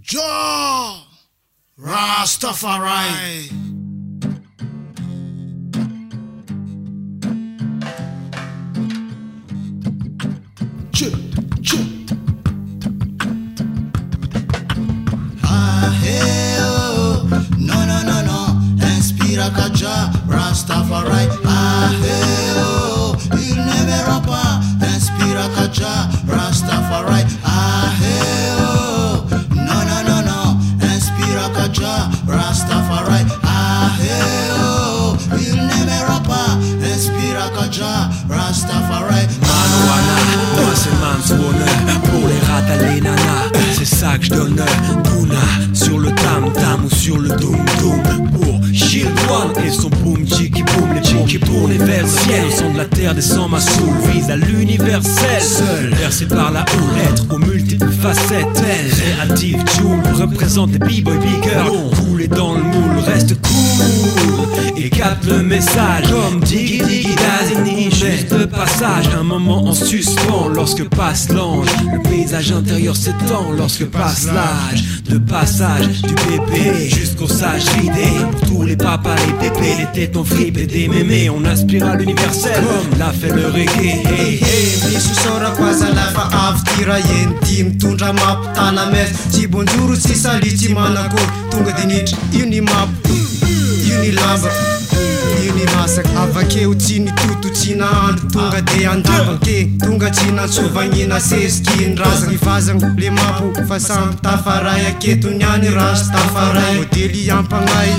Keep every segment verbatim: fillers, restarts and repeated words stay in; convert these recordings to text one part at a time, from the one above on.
Jah Rastafari. Chip, chip. Ah, hey, oh. No, no, no, no. Inspira Jah Rastafari. Ah, hey, oh. Il ne verra pas. Inspira Jah Rastafari. Ah, hey, oh. No, no, no, no. Inspira Jah Rastafari. Ah, hey, oh. Il ne verra pas. Inspira Jah Rastafari. Moi c'est Manswoner, pour les rats les nanas, c'est ça que je donne. Duna, sur le tam tam ou sur le doum doum. Pour Gilles One et son boom chiki boom. Les chiki tournent vers le ciel, au son de la terre descend ma soul. Vise à l'universel, seul, versé par la houle. Être aux multiples facettes, créative Joule représente les b-boy big girls. Coulé dans le moule, reste cool et capte le message comme Diggy Diggy Dazini. Juste de passage, un moment en suspens lorsque passe l'ange. Le paysage intérieur s'étend lorsque passe l'âge de passage du bébé jusqu'au sage ridé. Pour tous les papas, les pépés, les tétons fripés, des mémés, on aspire à l'universel comme l'a fait le reggae. Hey, hey. Misy sora kwaza lafa avy tira enti mitondra mampitana mes tsy bonjoro tsy sali tsy manako tonga de nitra io ny mapo io ny lamba io ny masak avakeo tsy ny toto tsy nahandro tonga de andavake tonga tsy nantsovanina sesiky ny razana ivazana le mapo fa samby tafaray aketo niany Rastafari modely ampagnay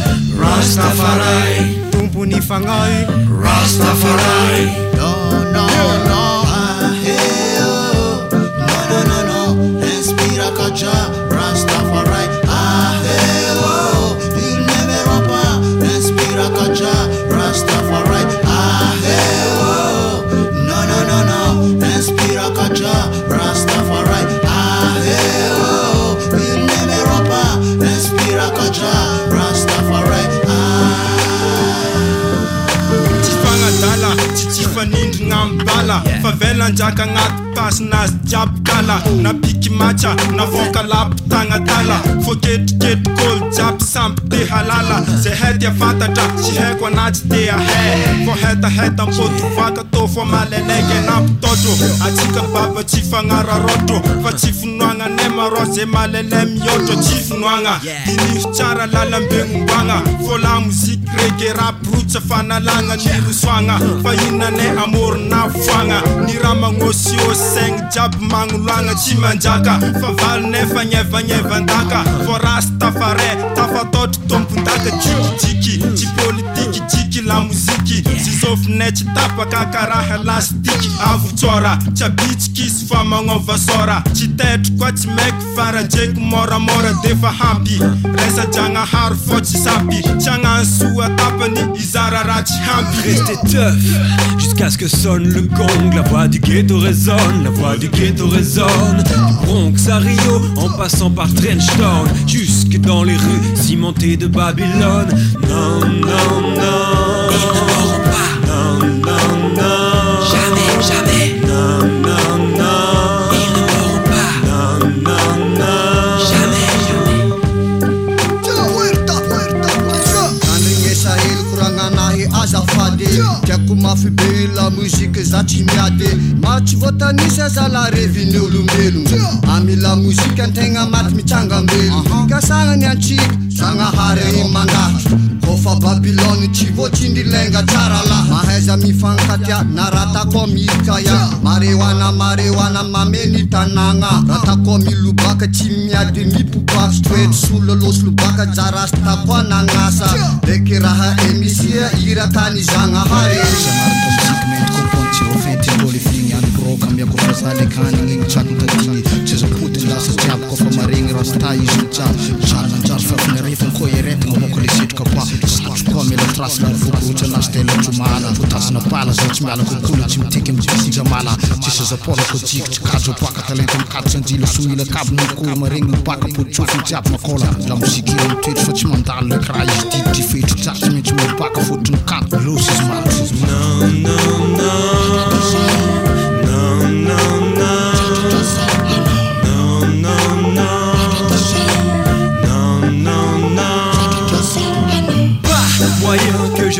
Rastafari tompony fagnahy Rastafari. No, no, no. Ah, hey, oh. No, no, no, no. Inspira Jah Rastafari. Ah, hey, oh. Il ne verra pas. Inspira Jah Rastafari. Ah, hey, oh. No, no, no, no. Inspira Jah Rastafari. Ah, hey, oh. Il ne verra pas. Inspira Jah Rastafari. Ah. Dala, chichi fanindry ngambala favela njaka ngati pasi nazy jiaby kala na piky macha na voka lapo tagna tala fo ketriketry kôly jiaby sampy te halala zay hety afantatra sy haiko anazy te ahay fo hetaheta mpoto vaka tô fo malelaiky anampitotro atsika baba tsy fagnararotro fa tsy finoagna ne maro zay malele miotro tsy finoagna diniro tsara lalambegnombagna fo la moziky rege rap rotsa fanalagna ny rosoagna fa inane amor na fanga ni ramangosy o seng jab mangulanga tsy manjaka fa val nefa nyeva nyeva ndaka fo Rastafari tafatot tompundaka tiki tiki politiki tiki la muziki sisof net tapa kakaraha lastiki avutsora chabich kis fa mangova sora chitet kwa chimek fara jek mora mora defa hampi resa janga har fo chisapi changa sua tapani izara rachi hampi. Restez teuf jusqu'à ce que sonne le gong. La voix du ghetto résonne, la voix du ghetto résonne. Du Bronx à Rio, en passant par Trenchtown, jusque dans les rues cimentées de Babylone. Non, non, non, ils ne mourront pas. Non, non, non, jamais, jamais. Non, non, non, ils ne mourront pas. Non, non, non, jamais, jamais. Puerta, puerta, puerta. Andringesa hely koragnahy azafady tiako mafy be la muzika za tsy miady matsy voatanisa za la reviny olombelogno amy la muzika antegna maty mitsangambelogno kasagnany antsika zagnahary mandatro kofa Babylone tsy voatsindry lenga tsara la mahaiza mifankatia na ratako mikaya marewana marewana mameny tanagna ratako milobaka tsy miady mipopaka straight solo losy lobaka jarastako anagnasa leky raha emisia iratany zagnahary Zale kani ngi chak tadini chizo putin la sa jab ko fa maring rasta izu cha chala jar fa fne rif ko yeret ngo ko lisit ko pa ko me la tras la fu ko cha stela chumala futas na pala zo chmala ko kulu chim tikim chim jamala chizo za polo ko jik kajo pa ka talent ka tsanji le sui le kab no ko maring pa ka pu chu jab na kola la musiki on tweet fa chimandal le krai dit di fit cha chim chim pa ka fu tun ka loses ma no no no No, no, no, no, no, no.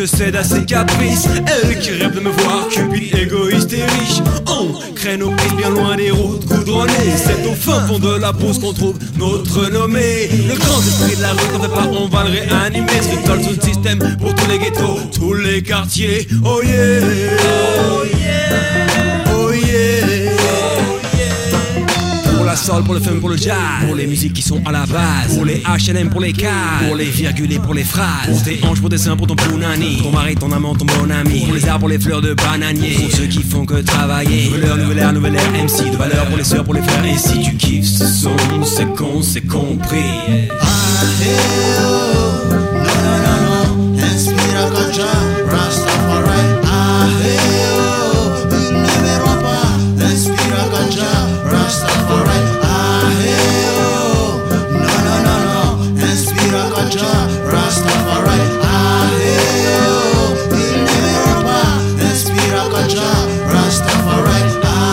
je cède à ses caprices. Elle qui rêve de me voir cupide, égoïste et riche. On crée nos prises bien loin des routes goudronnées. C'est au fin fond de la pause qu'on trouve notre renommée. Le grand esprit de la rue, t'en fais pas, on va le réanimer. Street sous le système pour tous les ghettos, tous les quartiers. Oh yeah, oh yeah, oh yeah. Pour la soul, pour le fun, pour le jazz, pour les musiques qui sont à la base, pour les H and M, pour les cases, pour les virgules et pour les phrases, pour tes hanches, pour tes seins, pour ton punani, ton mari, ton amant, ton bon ami, pour les arbres, pour les fleurs de bananier, pour ceux qui font que travailler. Nouvelle heure, nouvelle ère, nouvelle ère, M C, de valeur pour les sœurs, pour les frères. Et si tu kiffes ce son, c'est con, c'est compris. Ah, hey, oh. No, no, no, no. Inspira Kaja, Rastafari. Ah, hey, oh. Il ne verra pas. Inspira Kaja, Rastafari. Ah, hey, oh. No, no, no, no. Inspira Kaja, Rastafari. Ah, hey, oh. Il ne verra pas. Inspira Kaja, Rastafari.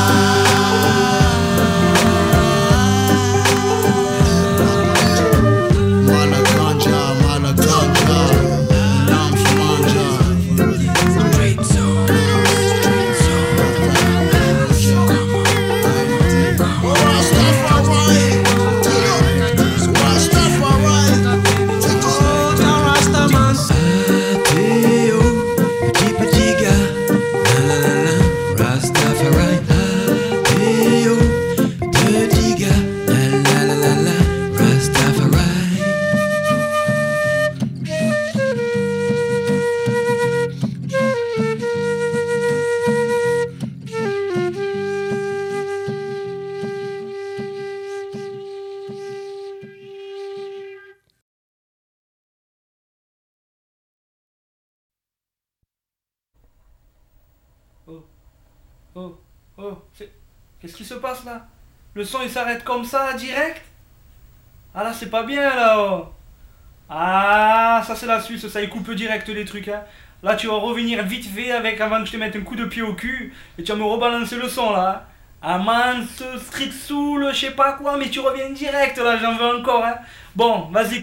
Oh, oh, oh, qu'est-ce qui se passe là? Le son il s'arrête comme ça, direct? Ah là c'est pas bien là oh. Ah ça c'est la Suisse, ça il coupe direct les trucs hein. Là tu vas revenir vite fait avec avant que je te mette un coup de pied au cul et tu vas me rebalancer le son là. Amance, street soul, je sais pas quoi, mais tu reviens direct là, j'en veux encore hein. Bon, vas-y.